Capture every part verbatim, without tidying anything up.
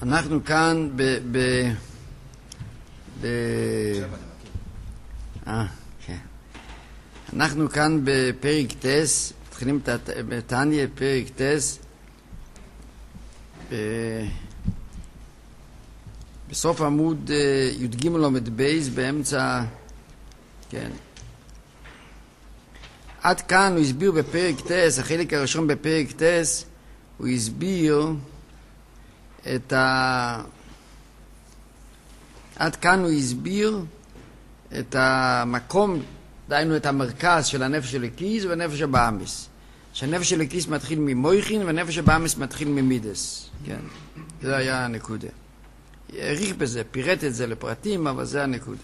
אנחנו כאן ב... ב... ב... אה, כן. אנחנו כאן בפרק טס, מתחילים בתניא פרק טס, ב... בסוף עמוד י"ג עמוד בייס, באמצע, כן. עד כאן הוא הסביר בפרק טס, החלק הראשון בפרק טס, הוא הסביר את ה... עד כאן הוא הסביר את המקום, דיינו את המרכז של הנפש של הקיס והנפש הבאמיס. שהנפש של הקיס מתחיל ממויכין והנפש הבאמיס מתחיל ממידס. כן, זה היה הנקודה. העריך בזה, פירט את זה לפרטים, אבל זה הנקודה.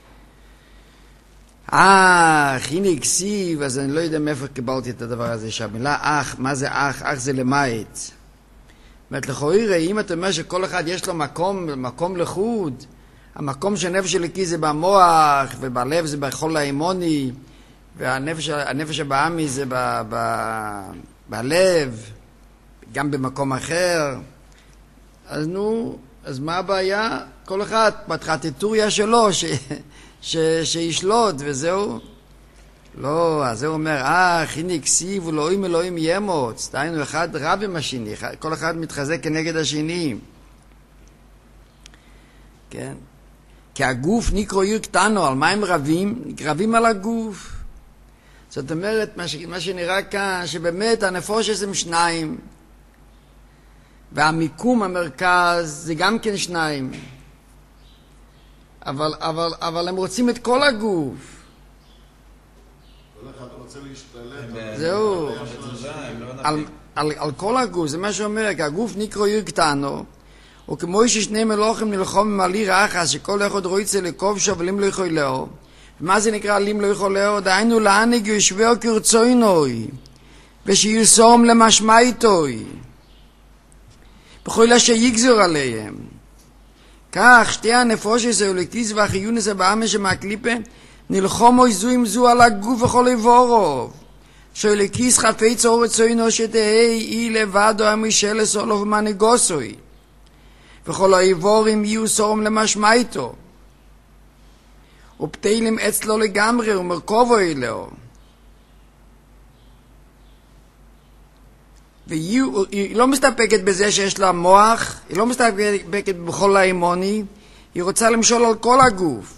אך, הנה הקסיב, אז אני לא יודע מאיפה קיבלתי את הדבר הזה, שהמילה אך, מה זה אך? אך זה למעט. זאת אומרת, לכאורה, אם אתה אומר שכל אחד יש לו מקום, מקום לחוד, המקום שהנפש של הקיס זה במוח, ובלב זה בחול האימוני, והנפש הנפש הבאמי זה ב, ב, בלב, גם במקום אחר. אז נו, אז מה הבעיה? כל אחד, בתחתיטוריה שלו, ש, ש, שישלוט, וזהו. לא, אז הוא אומר, אה, הנה הקסיב, אלוהים אלוהים ימוץ. דיינו, אחד רב עם השני, כל אחד מתחזק כנגד השני. כן? כי הגוף נקרא עיר קטנו, על מה הם רבים? רבים על הגוף. זאת אומרת, מה, ש... מה שנראה כאן, שבאמת הנפושת הם שניים, והמיקום, המרכז, זה גם כן שניים. אבל, אבל, אבל הם רוצים את כל הגוף. כל אחד רוצה להשתלט. זהו. על, על, על כל הגוף, זה מה שאומר, כי הגוף נקרא עיר קטנו, וכמו ששני מלוכים נלחום על עיר אחת, שכל אחד רוצה לכובשו ולם לא יכולהו. ומה זה נקרא לים לא יכולהו? דהיינו להנהיג ישבהו כרצוינוי, ושיוסום למשמעיתוי, בכל אשר יגזור עליהם. כך שתי הנפושת האלוקיס והחיונס הבאמש שמהקליפה נלחומו זו עם זו על הגוף וכל איבורוב. שאלוקיס חפץ אור רצוינו שתהי אי לבדו המשל סולו ומנהיגוסוי. וכל האיבורים יהיו סורם למשמעיתו. ופתילים אצלו לגמרי ומרכובו אלו. והיא לא מסתפקת בזה שיש לה מוח, היא לא מסתפקת בכל האימוני, היא רוצה למשול על כל הגוף.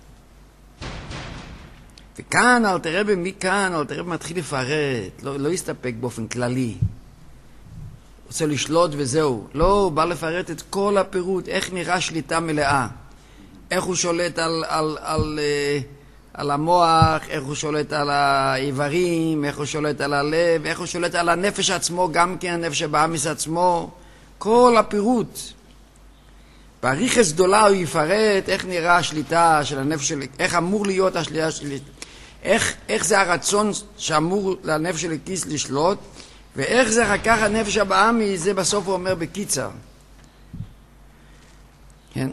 וכאן, אל תראה במי כאן, אל תראה מתחיל לפרט, לא, לא יסתפק באופן כללי. רוצה לשלוט וזהו. לא, הוא בא לפרט את כל הפירוט, איך נראה שליטה מלאה. איך הוא שולט על, על, על, על המוח, איך הוא שולט על האיברים, איך הוא שולט על הלב, איך הוא שולט על הנפש עצמו, גם כן הנפש הבאמיס עצמו. כל הפירוט. באריכות גדולה הוא יפרט איך נראה השליטה של הנפש של... איך אמור להיות השליטה של... איך, איך זה הרצון שאמור לנפש של הקיס לשלוט, ואיך זה אחר כך הנפש הבאמי, זה בסוף הוא אומר בקיצר. כן.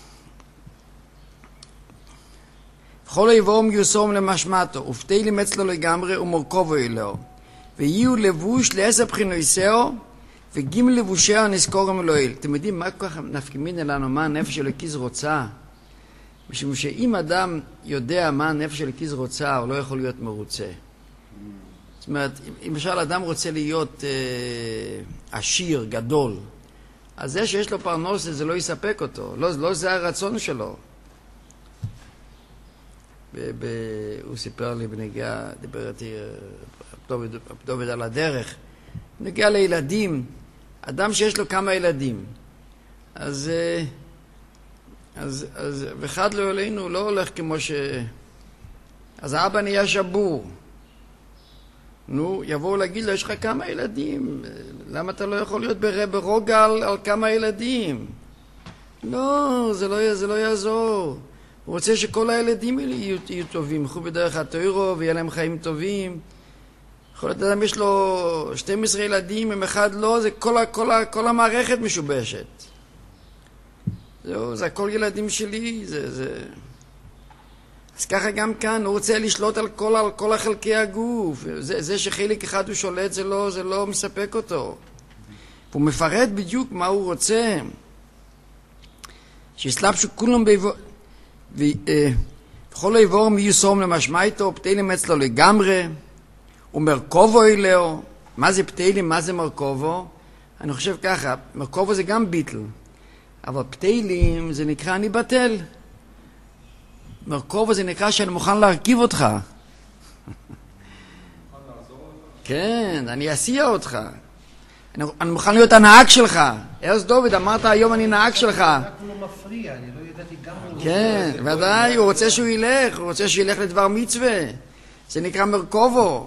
וכל איבורם יוסום למשמעתו, ופתילים אצלו לגמרי ומורכובו אלוהו. ויהיו לבוש לעשר בחינויסאו, וגימל לבושיה נזכורם אלוהיל. אתם יודעים מה כל כך נפקימין אלינו, מה הנפש של הקיס רוצה? משום שאם אדם יודע מה הנפש של הקיס רוצה, הוא לא יכול להיות מרוצה. זאת אומרת, אם למשל אדם רוצה להיות אה, עשיר, גדול, אז זה שיש לו פרנוסה זה לא יספק אותו, לא, לא זה הרצון שלו. ב- ב- הוא סיפר לי בנגיעה, דיבר איתי דוד על הדרך, בנגיעה לילדים, אדם שיש לו כמה ילדים, אז, אז, אז ואחד לא אלינו לא הולך כמו ש... אז האבא נהיה שבור. נו, יבואו להגיד לו, יש לך כמה ילדים, למה אתה לא יכול להיות ברוגע על, על כמה ילדים? לא, זה לא, זה לא יעזור. הוא רוצה שכל הילדים יהיו, יהיו טובים, ילכו בדרך התוירו ויהיה להם חיים טובים. יכול להיות אדם יש לו שנים עשר ילדים, אם אחד לא, זה כל, כל, כל המערכת משובשת. זהו, זה הכל ילדים שלי, זה... זה... אז ככה גם כאן, הוא רוצה לשלוט על כל, על כל החלקי הגוף. זה, זה שחלק אחד הוא שולט, זה לא, זה לא מספק אותו. הוא מפרט בדיוק מה הוא רוצה. שיסלבשו כולם באיבור, וכל האיבור מיוסום למשמעיתו, פתילים אצלו לגמרי, ומרכובו אלהו. מה זה פתילים, מה זה מרכובו? אני חושב ככה, מרכובו זה גם ביטל, אבל פתילים זה נקרא אני בטל. מרכובו זה נקרא שאני מוכן להרכיב אותך. כן, אני אסיע אותך. אני, אני מוכן להיות הנהג שלך. ארז דוד, אמרת היום אני נהג שלך. רק הוא לא מפריע, אני לא ידעתי גם הוא... כן, ודאי, הוא רוצה שהוא ילך, הוא רוצה שילך לדבר מצווה. זה נקרא מרכובו.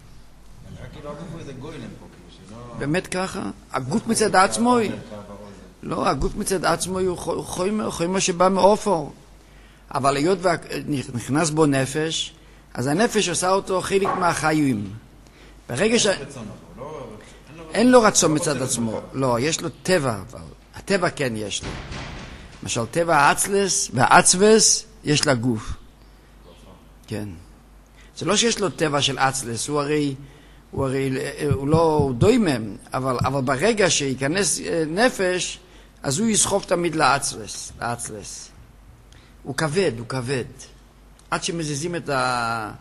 באמת ככה? הגוף מצד עצמו היא... לא, הגוף מצד עצמו הוא חומר, חומר שבא מאופור. אבל היות ונכנס בו נפש, אז הנפש עושה אותו חלק מהחיים. ברגע ש... אין לו רצון מצד עצמו. לא, יש לו טבע. הטבע כן יש לו. למשל, טבע האצלס והאצבס יש לה גוף. כן. זה לא שיש לו טבע של אצלס, הוא הרי... הוא הרי, הוא לא דוימם, אבל, אבל ברגע שיכנס נפש, אז הוא יסחוב תמיד לאצלס, לאצלס. הוא כבד, הוא כבד. עד שמזיזים את ה...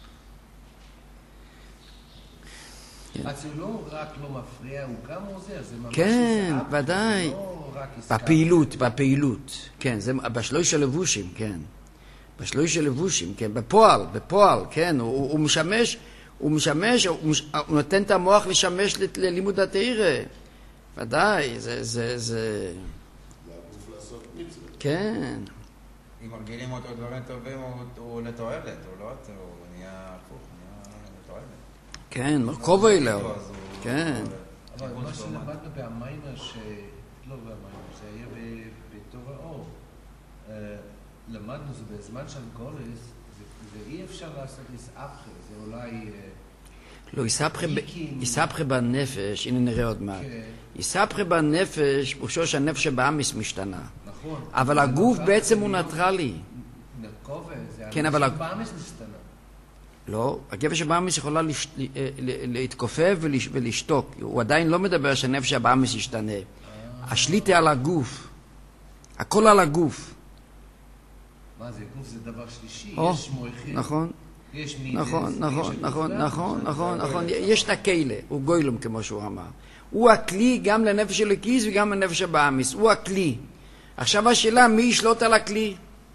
אז הוא לא רק לא מפריע, הוא גם עוזר, זה ממש... כן, ודאי. בפעילות, בפעילות. כן, זה בשלוש הלבושים, כן. בשלוש הלבושים, כן. בפועל, בפועל, כן. הוא, הוא משמש... הוא משמש, הוא, מש... הוא נותן את המוח לשמש ללימוד התורה. ודאי, זה, זה, זה... לגוף לעשות מצווה. כן. אם מרגילים אותו דברים טובים, הוא, הוא לתועלת, הוא לא, הוא נהיה הפוך, הוא נהיה לתועלת. כן, מרכובו אלהו. כן. אבל מה שלמדנו במיימר, ש... לא במיימר, זה היה בתור האור. למדנו זה בזמן של גולס, ואי אפשר לעשות איסאפחה, זה אולי... לא, איסאפחה בנפש, הנה נראה עוד מעט. איסאפחה בנפש, פושו שהנפש הבאמיס משתנה. נכון. אבל הגוף בעצם הוא נטרלי. נרקובה, זה כן, הנפש אבל... הבאמיס משתנה. לא, הנפש הבאמיס יכולה להתכופף ולשתוק. הוא עדיין לא מדבר שהנפש הבאמיס ישתנה. השליטה על הגוף. הכל על הגוף. מה זה, גוף זה דבר שלישי, או, יש מויכים, נכון, יש מידס, נכון, יש נכון, יש נכון, גוף, נכון, זה- נכון, זה- נכון, יש את הכלא, הוא גוילום כמו שהוא אמר. הוא הכלי גם לנפש אלוקיס וגם לנפש הבאמיס, הוא הכלי. עכשיו השאלה, מי ישלוט על הכלי?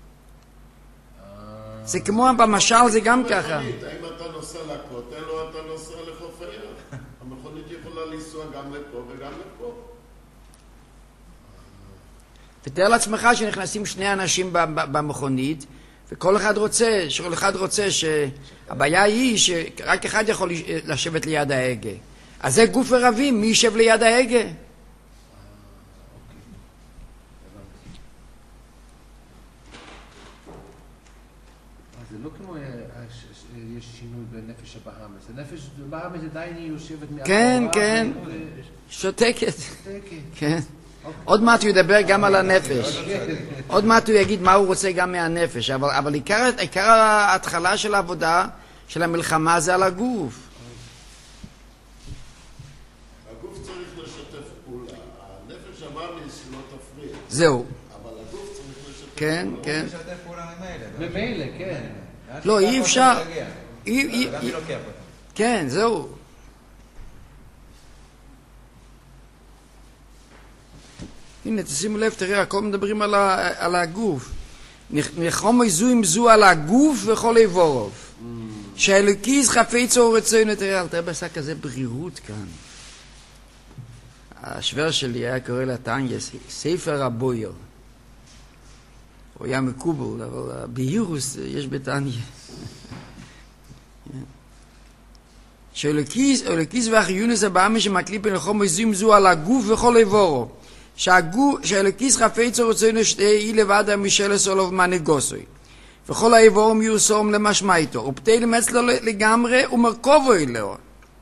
זה כמו במשל, זה גם ככה. האם אתה נוסע לכותל או אתה נוסע לחוף הים? המכונית יכולה לנסוע גם לפה וגם לפה. ותאר לעצמך שנכנסים שני אנשים ב- ב- במכונית, וכל אחד רוצה, שכל אחד רוצה שהבעיה היא שרק אחד יכול לשבת ליד ההגה. אז זה גוף ורבים, מי יישב ליד ההגה? זה לא כמו, אה, ש- ש- יש שינוי בנפש הבאמיס, הנפש הבאמיס עדיין היא יושבת מאחורה. כן, כן. ו- שותקת. ושותקת. כן. עוד מעט הוא ידבר גם על הנפש. עוד מעט הוא יגיד מה הוא רוצה גם מהנפש. אבל, אבל עיקר, עיקר ההתחלה של העבודה, של המלחמה, זה על הגוף. הגוף צריך לשתף פעולה. הנפש הבאמיס לא תפריע. זהו. אבל הגוף צריך לשתף כן, פעולה. כן. הוא משתף פעולה ממילא. ממילא, כן. לא, אי אפשר. אי- אי- גם אי- מי לוקח אותו. כן, זהו. הנה, תשימו לב, תראה, הכל מדברים על, ה, על הגוף. נחום זו עם זו על הגוף וכל איבורוב. שהאלוקיס חפץ או רצון, תראה, אל תראה בעשה כזה ברירות כאן. השוור שלי היה קורא לתניה, ספר הבויר. הוא היה מקובל, אבל בהירוס יש בתניה. שאלוקיס, אלוקיס והחיונס הבאמי שמקליפ לנחום זו עם זו על הגוף וכל איבורוב. שהאלוקיס חפץ ורצונו שתהי לבד המשלס עולוב מנגוסוי וכל האיבור מיוסום למשמעיתו ופתילים אצלו לגמרי ומרכובו אלו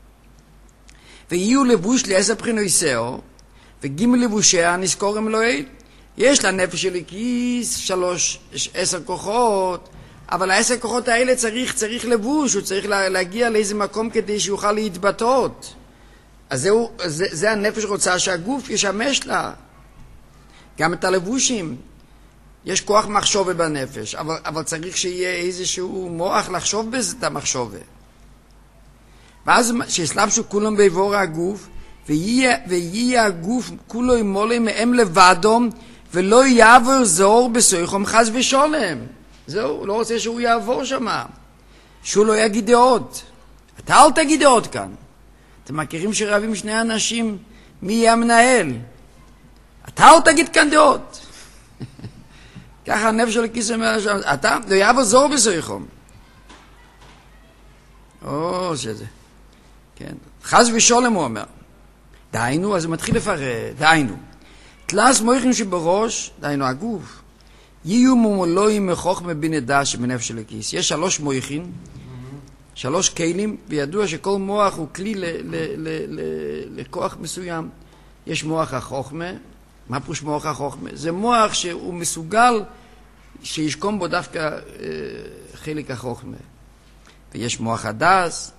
ויהיו לבוש לעשר בחינויסאו וגימל לבושיה נזכורם אלוהי. יש לנפש אלוקיס שלוש עשר כוחות, אבל העשר כוחות האלה צריך צריך לבוש, הוא צריך להגיע לאיזה מקום כדי שיוכל להתבטאות. אז זהו, זה, זה הנפש רוצה שהגוף ישמש לה. גם את הלבושים. יש כוח מחשוב בנפש, אבל, אבל צריך שיהיה איזשהו מוח לחשוב בזה את המחשוב. ואז שיסלבשו כולם בעבור הגוף, ויהיה, ויהיה הגוף כולו ימולא מהם לבדום, ולא יעבור זור בסויחום חס ושולם. זהו, לא רוצה שהוא יעבור שם. שהוא לא יגיד דעות. אתה אל תגיד דעות כאן. אתם מכירים שרבים שני אנשים, מי יהיה המנהל? אתה אל תגיד כאן דעות. ככה הנפש של הכיס אומר שם, אתה לא יעבור זור בסויחום. או, שזה. כן. חס ושולם הוא אומר. דיינו, אז הוא מתחיל לפרט. דיינו. תלס מויכים שבראש, דיינו הגוף, יהיו מומולואים מחוכמה בינה דש בנפש של הכיס. יש שלוש מויכים, שלוש כלים, וידוע שכל מוח הוא כלי ל- ל- ל- ל- לכוח מסוים. יש מוח החוכמה. מה פירוש מוח החוכמה? זה מוח שהוא מסוגל שישכום בו דווקא אה, חלק החוכמה. ויש מוח הדס,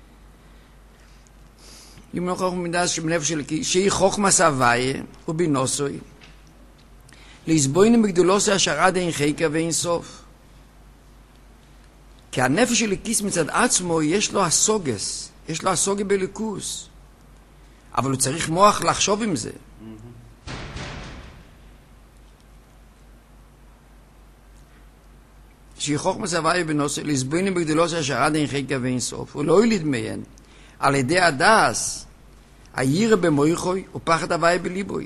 אם לא חוכמה מדס שבנפש של הכיס, שהיא חוכמה סבייה ובינוסוי, להסבוינים בגדולוסי אשר עד אין חיקה ואין סוף. כי הנפש של הכיס מצד עצמו יש לו הסוגס, יש לו הסוגה בליכוס, אבל הוא צריך מוח לחשוב עם זה. שהיא חוכמה סבייה ובינוסוי, להסבוינים בגדולוסי אשר עד אין חיקה ואין סוף. הוא לא ילד מיין. על ידי הדס, הירא במויכוי ופחד הוואי בליבוי.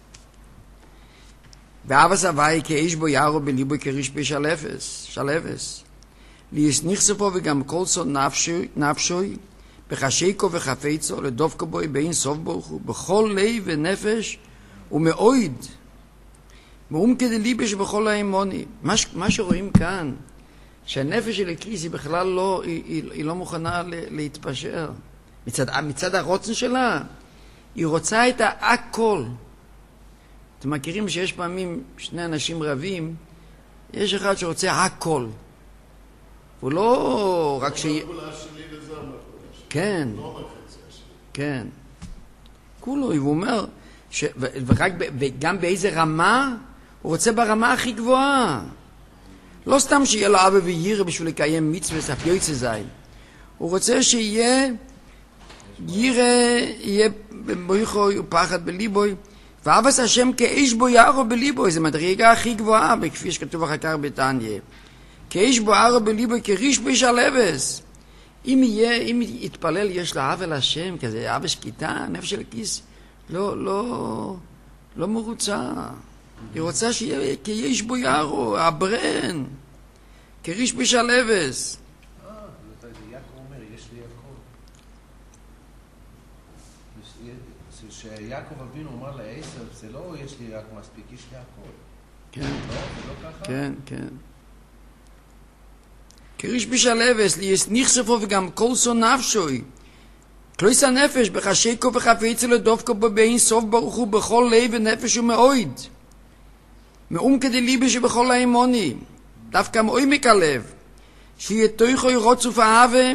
ואבס הוואי כאיש בו יערו בליבוי כריש בשלפס, שלפס. ליסניך ספו וגם כל סוד נפשוי, נפשוי, בחשיקו וחפצו, לדופקו בוי בין סוף בורחו, בכל לב ונפש ומאויד. מאום כדי ליבי שבכל האמוני. מה, מה שרואים כאן, שהנפש של הכיס היא בכלל לא, היא, היא, היא לא מוכנה להתפשר. מצד, מצד הרוצן שלה, היא רוצה את הכל. אתם מכירים שיש פעמים שני אנשים רבים, יש אחד שרוצה הכל. הוא לא רק ש... לא מהגולה שלי וזה מהגולה שלי. כן. לא מהחציה שלי. כן. כולו, הוא אומר, ש... ורק ב... וגם באיזה רמה, הוא רוצה ברמה הכי גבוהה. לא סתם שיהיה לו אבא וירא בשביל לקיים מצווה, סף יוצא זין. הוא רוצה שיהיה ירא, יהיה במויכוי ופחד בליבוי, ואבס השם כאיש בו יערו בליבוי, זה מדרגה הכי גבוהה, כפי שכתוב אחר כך בתניא. כאיש בו יערו בליבוי, כריש בשלבס. אם יהיה, אם יתפלל, יש לה אב אל השם, כזה אב שקטה, נפש של הכיס, לא, לא, לא מרוצה. היא רוצה שיהיה כאיש בו יערו, הברן, כריש בשלבס. שיעקב אבינו אומר לעשר, זה לא יש לי רק מספיק, יש לי הכל. כן. לא? זה לא ככה? כן, כן. כריש בשלבס, ליסניך ספו וגם כל סון נפשוי. כלויס הנפש, בחשיקו וחפצו לדופקו בו באין סוף ברוך הוא בכל לב ונפש ומאויד. מאום כדי ליבי שבכל האמוני. דווקא מעומק הלב. שיהיה תויכוי רוצוף האהבה,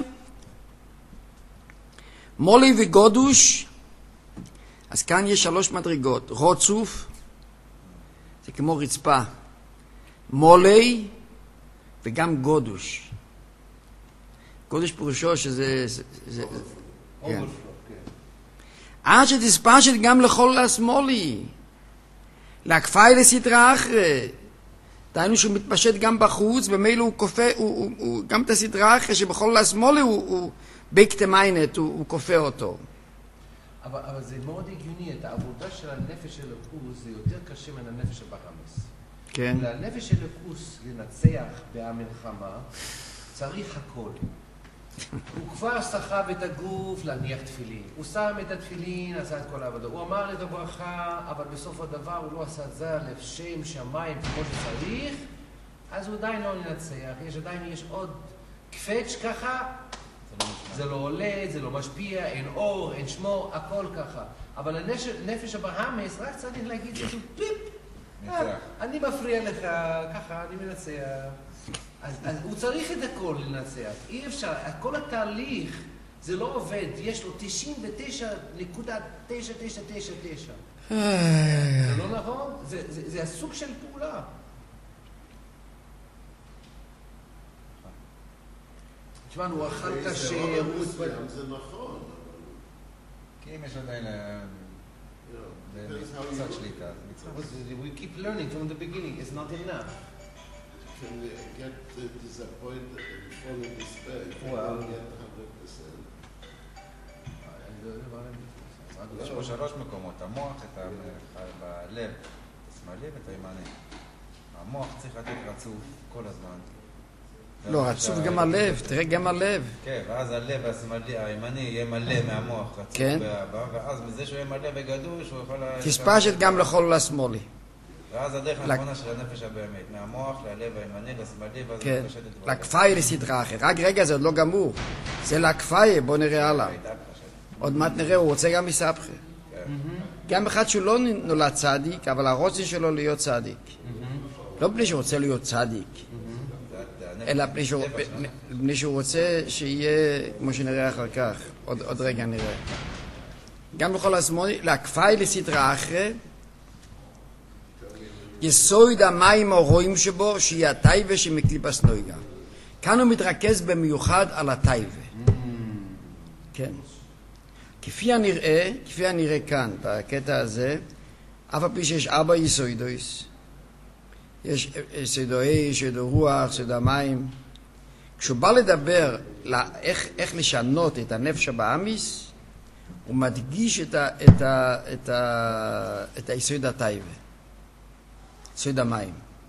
מולי וגודוש. אז כאן יש שלוש מדרגות. רוצוף, זה כמו רצפה. מולי וגם גודוש. גודוש פירושו שזה... זה, זה, כן. עד שתספשת גם לכל השמאלי. להקפאי לסדרה אחרי. דהיינו שהוא מתפשט גם בחוץ, במילא הוא כופה, הוא, הוא, הוא, גם את הסדרה אחרי שבכל השמאלי הוא, הוא בקטמיינת, הוא, הוא כופה אותו. אבל, אבל זה מאוד הגיוני, את העבודה של הנפש של הכוס זה יותר קשה מן הנפש הבחמס. כן. לנפש של הכוס לנצח במלחמה צריך הכל. הוא כבר סחב את הגוף להניח תפילין. הוא שם את התפילין, עשה את כל העבודה. הוא אמר את הברכה, אבל בסוף הדבר הוא לא עשה את זה לשם שמיים כמו שצריך, אז הוא עדיין לא ינצח. יש עדיין, יש עוד קפץ' ככה, זה לא עולה, זה לא משפיע, אין אור, אין שמור, הכל ככה. אבל הנפש הבהמס רק צריך להגיד שזה פיפ, אני מפריע לך, ככה, אני מנצח. אז, אז הוא צריך את הכל לנצח. אי אפשר, כל התהליך זה לא עובד, יש לו תשעים ותשע נקודה תשע תשע תשע תשע. זה לא נכון? זה, זה, זה הסוג של פעולה. תשמע, הוא אכל באיזה כשר, אופן הוא... מסוים זה נכון. כי אם יש עדיין קצת שליטה, זה מצוין. We keep learning from the beginning, it's not enough. Can we get uh, disappointed and fall in despair? If we Well. don't get one hundred percent. יש פה שלוש מקומות, המוח, את ה- בלב, את השמאלי ואת הימני. המוח צריך לתת רצוף כל הזמן. לא, רצוף גם הלב, תראה גם הלב. כן, ואז הלב השמאלי, הימני יהיה מלא מהמוח רצוף כן. באבא, ואז מזה שהוא יהיה מלא וגדוש, הוא יכול... תספשת גם לכל השמאלי. ואז הדרך הנכונה של הנפש הבאמת, מהמוח ללב הימני, לשמאלי, ואז כן, הוא מתפשט את דברו. לקפאי לסדרה אחרת. רק רגע, זה עוד לא גמור. זה לקפאי, בוא נראה הלאה. עוד מעט נראה, הוא רוצה גם מסבכה. גם אחד שהוא לא נולד צדיק, אבל הרוצן שלו להיות צדיק. לא בלי שהוא רוצה להיות צדיק, אלא בלי שהוא, בלי שהוא רוצה שיהיה, כמו שנראה אחר כך, עוד, עוד רגע נראה. גם בכל הזמן, להקפאי לסדרה אחרת, יסוד המים הרואים שבו, שיהיה הטייבה שמקליפס נויגה. כאן הוא מתרכז במיוחד על הטייבה. כן. כפי הנראה, כפי הנראה כאן, בקטע הזה, אף על פי שיש ארבע יסודויס, יש יסודו אש, יסודו רוח, יסודו המים. כשהוא בא לדבר איך, איך לשנות את הנפש הבאמיס, הוא מדגיש את, ה, את, ה, את, ה, את היסוד הטייבה, יסוד המים.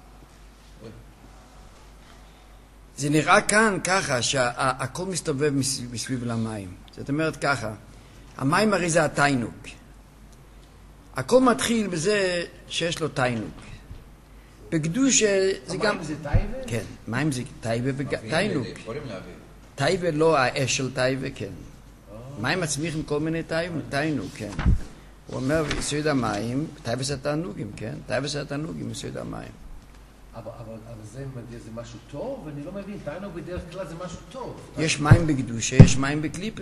זה נראה כאן ככה שהכל מסתובב מסביב למים. זאת אומרת ככה, המים הרי זה התיינוק. הכל מתחיל בזה שיש לו תיינוק. בקדוש זה גם... המים זה טייבה? כן, מים זה טייבה ותיינוק. יכולים להביא. טייבה לא האש של טייבה, כן. מים מצמיחים כל מיני תיינוק, כן. הוא אומר, יסוד המים, טייבה זה התענוגים, כן? טייבה זה התענוגים, יסוד המים. אבל, אבל, אבל זה, זה משהו טוב? אני לא מבין, תיינוק בדרך כלל זה משהו טוב. יש מים בקדושה, יש מים בקליפה.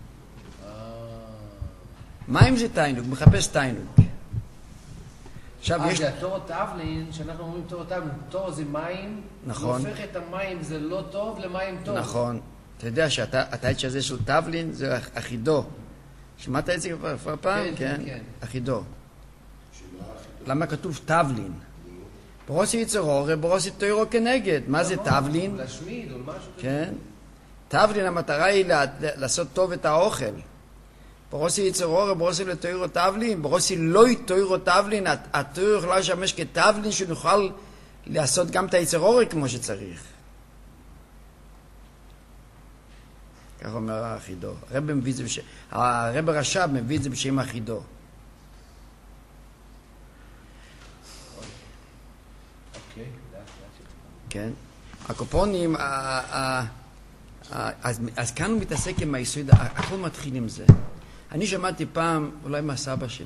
מים זה תיינוק, מחפש תיינוק. עכשיו אה, יש... זה התור תבלין, שאנחנו אומרים תור תבלין, תור זה מים, נכון. זה הופך את המים זה לא טוב למים טוב. נכון. אתה יודע שהתיינוק הזה של תבלין זה אחידו. שמעת את זה כבר פעם? כן, כן, כן. אחידו. למה כתוב תבלין? ברוסי יצרו, ברוסי תוירו כנגד. מה זה תבלין? להשמיד או משהו. כן. תבלין, המטרה היא לעשות טוב את האוכל. ברוסי יצרו, ברוסי לתוירו תבלין, ברוסי לא תוירו תבלין, התוירו יכולה לשמש כתבלין שנוכל לעשות גם את היצרו כמו שצריך. כך אומר האחידו. הרב מביא את זה בשם, הרב הרש"ב מביא את זה בשם האחידו. אוקיי, כן. הקופונים, אז כאן הוא מתעסק עם היסוד, הכל מתחיל עם זה. אני שמעתי פעם, אולי מהסבא שלי,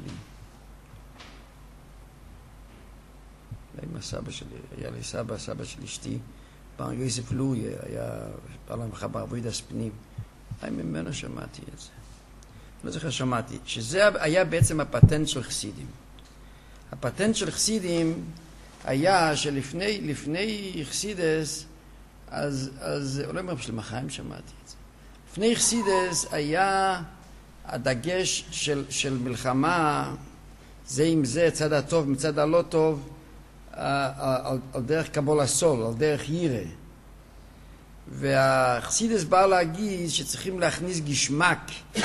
אולי מהסבא שלי, היה לי סבא, סבא של אשתי, פעם יוסף לוי, היה פעם למחה בעבודת פנים, אולי ממנו שמעתי את זה. לא זוכר שמעתי, שזה היה בעצם הפטנט של חסידים. הפטנט של חסידים היה שלפני לפני חסידס, אז, אז אולי אומר של מחיים שמעתי את זה. לפני חסידס היה הדגש של, של מלחמה, זה עם זה, צד הטוב מצד הלא טוב, על, על דרך קבול הסול, על דרך ירא. והחסידס בא להגיד שצריכים להכניס גשמק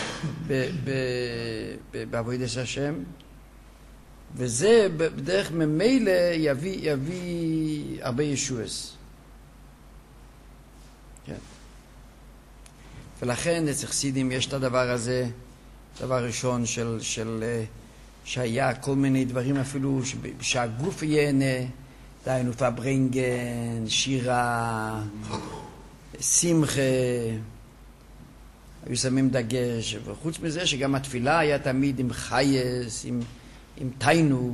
בעבודת השם, וזה בדרך ממילא יביא, יביא הרבה ישועס. כן. ולכן אצל חסידים יש את הדבר הזה, דבר ראשון של, של, שהיה כל מיני דברים אפילו שהגוף ייהנה, דיינו פברינגן, שירה, שמחה, היו שמים דגש, וחוץ מזה שגם התפילה היה תמיד עם חייס, עם, עם תיינוג.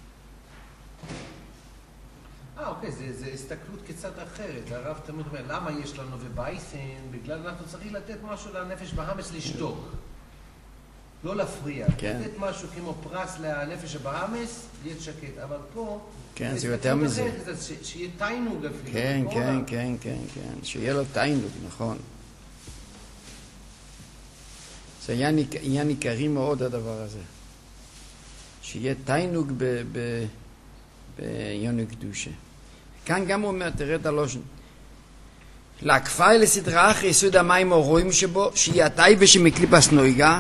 אה, אוקיי, זה, זה הסתכלות קצת אחרת. הרב תמיד אומר, למה יש לנו ובייסן? בגלל אנחנו צריכים לתת משהו לנפש בהמס לשתוק. לא להפריע. כן. לתת משהו כמו פרס לנפש בהמס, להיות שקט. אבל פה... כן, זה יותר מזה. ש, שיהיה תיינוג אפילו. כן, כן, כן, כן, כן. שיהיה לו תיינוג, נכון. זה עניין, עניין עיקרי מאוד הדבר הזה. שיהיה תיינוג בעניין קדושה. כאן גם הוא אומר, תראה את הלושן. להקפאי לסדרה אחרי יסוד המים הרואים שבו, שיהיה הטייבה שמקליפס נויגה,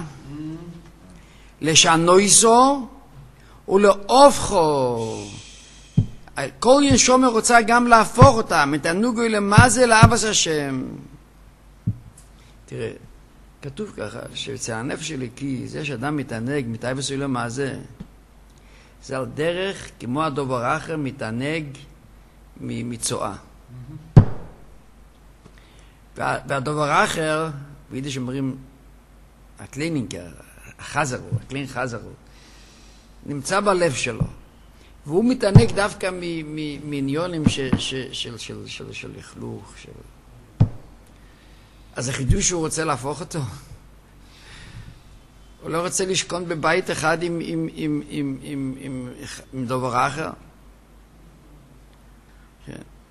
לשענויסו ולאופחו. כל ינשומר רוצה גם להפוך אותם, את הנוגוי למזה לאבס השם. תראה, כתוב ככה, שאצל הנפש שלי, כי זה שאדם מתענג, מתענג בסוילו מה זה, זה על דרך כמו הדובר האחר מתענג מצואה. והדובר האחר, ביידיש אומרים, הקלינינגר, החזרו, הקלין חזרו, נמצא בלב שלו, והוא מתענג דווקא מעניונים של לכלוך. אז החידוש שהוא רוצה להפוך אותו. הוא לא רוצה לשכון בבית אחד עם, עם, עם, עם, עם, עם, עם דובר אחר. כן.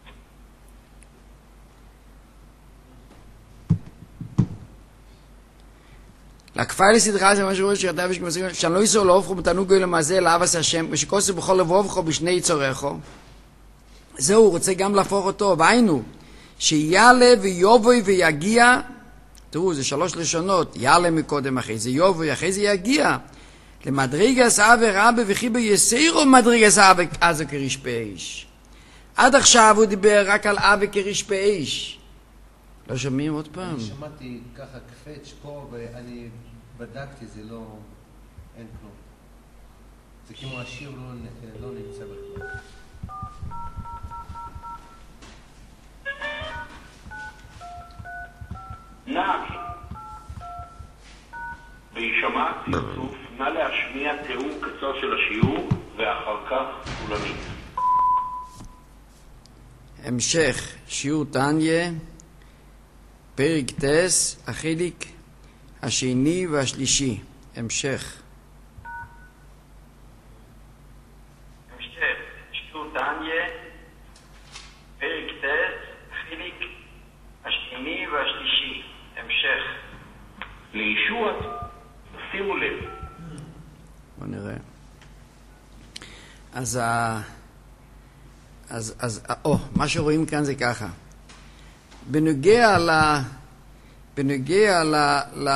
להקפאי לסדרה זה מה שאומר שכתב ושכמסגר שאני לא יסור לאופכו בתענוגו למעשה לאבס השם ושכוסו בכל לבובכו בשני יצורךו. זהו, הוא רוצה גם להפוך אותו. והיינו, שיעלה ויובוי ויגיע, תראו, זה שלוש לשונות, יעלה מקודם אחרי זה יובוי, אחרי זה יגיע, למדרגס אבי רבי וכי ביסירו מדרגס אבי אזו כריש איש. עד עכשיו הוא דיבר רק על אבי כריש איש. לא שומעים עוד פעם? אני שמעתי ככה קפץ פה ואני בדקתי, זה לא, אין כלום. זה כמו השיר לא, לא נמצא בכלל. נעמי, וישמע צפצוף, נא להשמיע תיאור קצר של השיעור, ואחר כך כולנית. המשך, שיעור תניה, פרק טס, החלק השני והשלישי. המשך. המשך, שיעור תניה, פרק טס, החלק השני והשלישי. המשך. לישוע, שימו לב. בוא נראה. אז ה... אז, אז, או, מה שרואים כאן זה ככה. בנוגע ל... בנוגע ל... ל...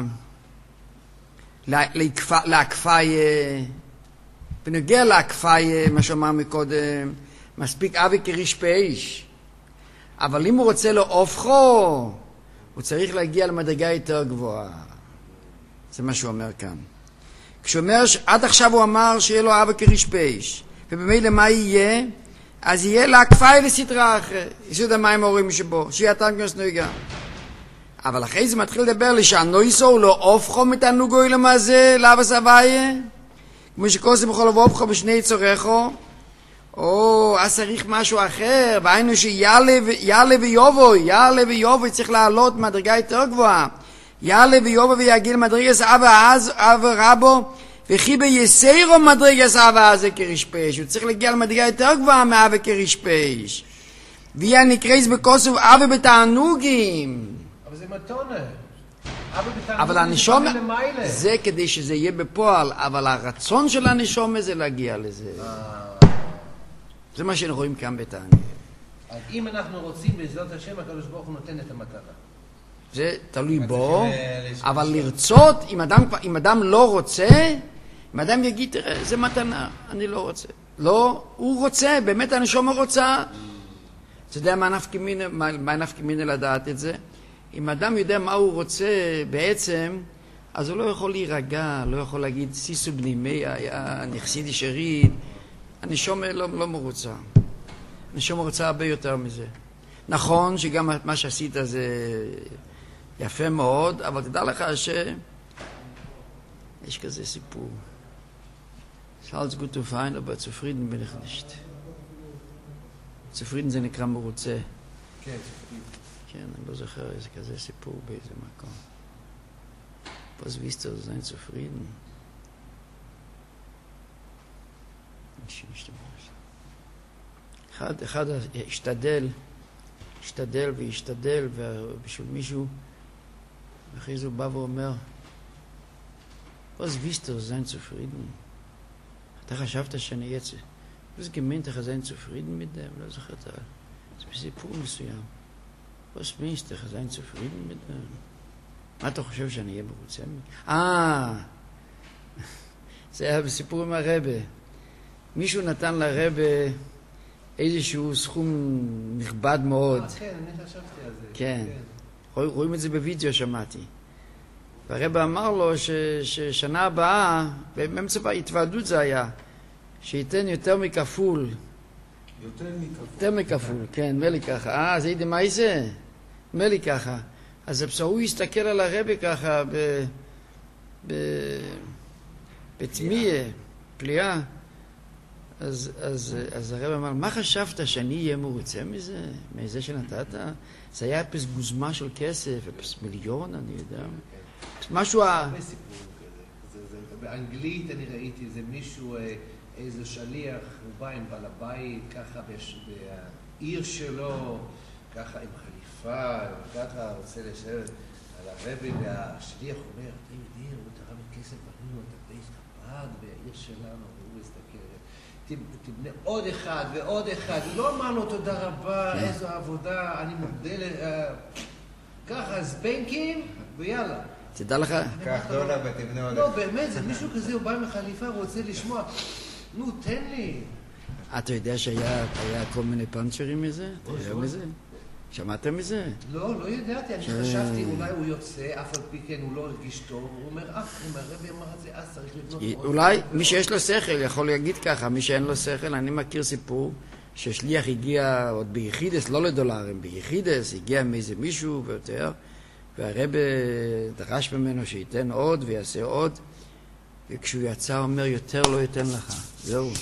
להקפאי... בנוגע להקפאי, מה שאמר מקודם, מספיק אבי כריש פאיש. אבל אם הוא רוצה לו אופחו, הוא צריך להגיע למדרגה יותר גבוהה. זה מה שהוא אומר כאן. כשהוא אומר, עד עכשיו הוא אמר שיהיה לו אבי כריש פאיש. ובמילא מה יהיה? אז יהיה להקפאי לסדרה אחרי, יסוד המים ההורים משבו, שיהיה תנגוס נויגה. אבל אחרי זה מתחיל לדבר לי שהנויסו הוא לא אופחו מתענוגוי למעשה, לאבס אבייה, כמו שקוסם בכל אופחו בשני צורךו, או אז צריך משהו אחר, והיינו שיעלה ויובוי, יעלה ויובוי צריך לעלות מדרגה יותר גבוהה, יעלה ויובוי ויגיל מדרגס אבא אז, אבא רבו, וכי ביסירו מדרגס אבא הזה כריש פש, הוא צריך להגיע למדרגה יותר גבוהה מאבא כריש פש. ויה נקרייס בקוסוב אבא בתענוגים. אבל זה מתונה. אבל הנשום, זה כדי שזה יהיה בפועל, אבל הרצון של הנשום זה להגיע לזה. זה מה שאנחנו רואים כאן בתענוגים. אם אנחנו רוצים בעזרת השם, הקדוש ברוך הוא נותן את המתנה. זה תלוי בו, אבל לרצות, אם אדם, אם אדם לא רוצה, אם אדם יגיד, תראה, זה מתנה, אני לא רוצה. לא, הוא רוצה, באמת הנשום רוצה. אתה יודע מה נפקא מינה, מה נפקא מינה לדעת את זה? אם אדם יודע מה הוא רוצה בעצם, אז הוא לא יכול להירגע, לא יכול להגיד, סיסו בנימי, היה נכסידי שריד. הנשום לא, לא מרוצה. הנשום רוצה הרבה יותר מזה. נכון שגם מה שעשית זה יפה מאוד, אבל תדע לך שיש כזה סיפור. Alles gut und fein, aber zufrieden bin ich nicht. zufrieden זה נקרא מרוצה. כן. כן, אני לא זוכר איזה כזה סיפור באיזה מקום. Was willst du sein zufrieden? אחד, אחד השתדל, השתדל וישתדל בשביל מישהו, ואחרי זה הוא בא ואומר, was willst du sein zufrieden? אתה חשבת שאני אהיה צ... was gemeint er sein zufrieden mit dem? לא זוכר את ה... זה בסיפור מסוים. was willst du sein zufrieden mit dem? מה אתה חושב שאני אהיה מרוצה? אה! זה היה בסיפור עם הרבה. מישהו נתן לרבה איזשהו סכום נכבד מאוד. אה, כן, אני חשבתי על זה. כן. רואים את זה בווידאו, שמעתי. והרבא אמר לו ש, ששנה הבאה, באמצע ההתוועדות זה היה, שייתן יותר מכפול. יותר מכפול. יותר מכפול, כן, מלי ככה. אה, זה ידע מה זה? מלי ככה. אז הוא הסתכל על הרבא ככה, ב... ב... בתמייה, פליאה. אז, אז, אז הרב אמר, מה חשבת שאני אהיה מרוצה מזה? מזה שנתת? זה היה פס גוזמה של כסף, פס מיליון, אני יודע. משהו ה... הרבה סיפורים כזה. זה, זה, באנגלית אני ראיתי, זה מישהו, איזה שליח, הוא בא עם בעל הבית, ככה בש, בעיר שלו, ככה עם חליפה, וככה רוצה לשבת על הרבי, והשליח אומר, אתה יודע, הוא תרם כסף, בנינו את הבית חב"ד בעיר שלנו, והוא הסתכל. תבנה עוד אחד ועוד אחד. הוא לא אמר לו תודה רבה, איזו עבודה, אני מודה ל... ככה, אז בנקים, ויאללה. תדע לך? קח דולר ותבנה עוד אחד. לא, באמת, זה מישהו כזה, הוא בא עם החליפה, הוא רוצה לשמוע. נו, תן לי. אתה יודע שהיה כל מיני פאנצ'רים מזה? אתה יודע מזה? שמעתם מזה? לא, לא ידעתי, אני חשבתי, אולי הוא יוצא, אף על פי כן הוא לא הרגיש טוב, הוא אומר, אה, אם הרבי אמר את זה, אז צריך לבנות עוד. אולי מי שיש לו שכל יכול להגיד ככה, מי שאין לו שכל, אני מכיר סיפור ששליח הגיע עוד ביחידס, לא לדולרים, ביחידס, הגיע מאיזה מישהו ויותר, והרבי דרש ממנו שייתן עוד ויעשה עוד, וכשהוא יצא הוא אומר, יותר לא ייתן לך, זהו.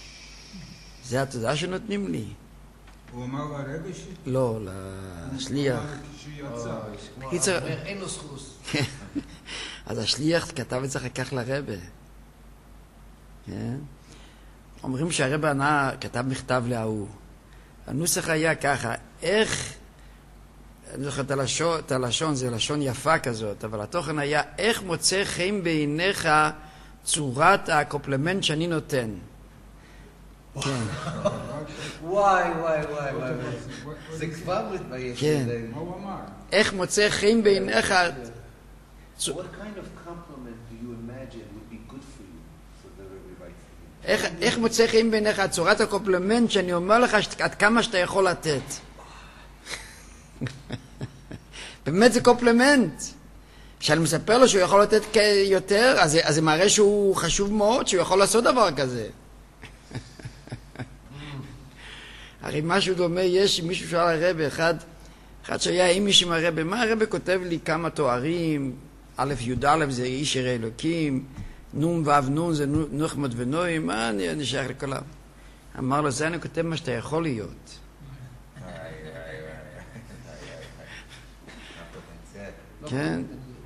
זה התודה שנותנים לי. הוא אמר לרבי ש... לא, לשליח. כשיצא. קיצר... הוא אומר, אין לו סחוס. אז השליח כתב את זה אחר כך לרבי. כן? אומרים שהרבי ענה, כתב מכתב להוא. הנוסח היה ככה, איך, אני זוכר את הלשון, זה לשון יפה כזאת, אבל התוכן היה, איך מוצא חן בעיניך צורת הקופלמנט שאני נותן. כן. וואי, וואי, וואי, וואי. זה כבר מתבייש. כן. מה הוא אמר? איך מוצא חן בעיניך... What kind of compliment do you imagine would be good for you? So the Rebbe writes. איך, איך מוצא חן בעיניך צורת הקופלמנט שאני אומר לך עד כמה שאתה יכול לתת. באמת זה קופלמנט. כשאני מספר לו שהוא יכול לתת יותר, אז, אז זה מראה שהוא חשוב מאוד, שהוא יכול לעשות דבר כזה. הרי משהו דומה, יש מישהו שאל הרבי, אחד, אחד שהיה עם מישהו מהרבי, מה הרבי כותב לי כמה תוארים, א' י' א' זה איש ירא אלוקים, נום ו' נון זה נחמד ונועים, מה אני, אני שייך לכל ה... אמר לו, זה אני כותב מה שאתה יכול להיות. כן.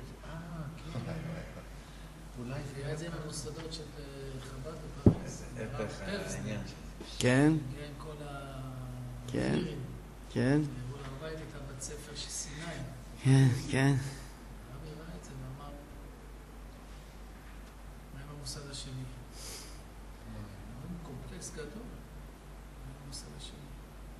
אולי זה היה את זה עם המוסדות של חב"ד בפריז. כן. כן. כן, כן. והוא הרבה הייתה בת ספר של סיני. כן, כן. רבי ראה את זה ואמר, מה עם המוסד השני? הוא קומפלקס גדול. מה עם המוסד השני?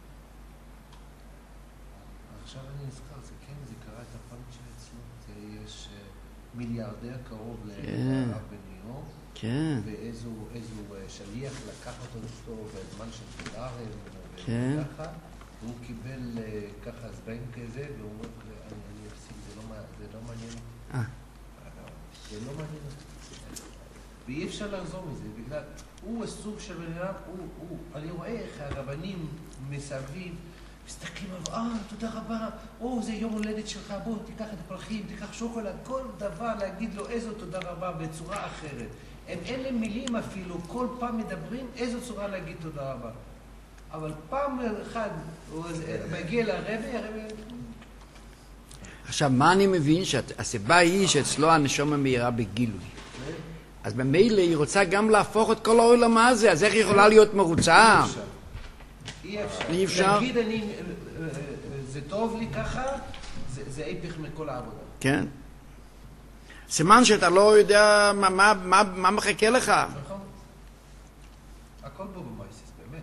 עכשיו אני נזכר, זה כן, זה קרה את הפאנצ'ר אצלו. יש מיליארדר קרוב לרב בניו יורק. כן. ואיזו שליח לקחת אותו בזמן של דולרים. כן. וככה, והוא קיבל ככה זבנג כזה, והוא אומר, אני אפסיק, זה לא מעניין. אה. זה לא מעניין. ואי אפשר לחזור מזה, בגלל, הוא הסוג של בן אדם, הוא, אני רואה איך הרבנים מסביב, מסתכלים עליו, אה, תודה רבה, או, זה יום הולדת שלך, בוא, תיקח את הפרחים, תיקח שוקולד, כל דבר להגיד לו איזו תודה רבה בצורה אחרת. הם אין להם מילים אפילו, כל פעם מדברים איזו צורה להגיד תודה רבה. אבל פעם אחת הוא מגיע לרבי, הרבי... עכשיו, מה אני מבין? שהסיבה היא שאצלו הנשמה מהירה בגילוי. אז במילא היא רוצה גם להפוך את כל העולם הזה, אז איך היא יכולה להיות מרוצה? אי אפשר. אי אפשר. להגיד אני, זה טוב לי ככה, זה ההפך מכל העבודה. כן. סימן שאתה לא יודע מה, מה, מה, מה מחכה לך. נכון. הכל פה במייסיס, באמת.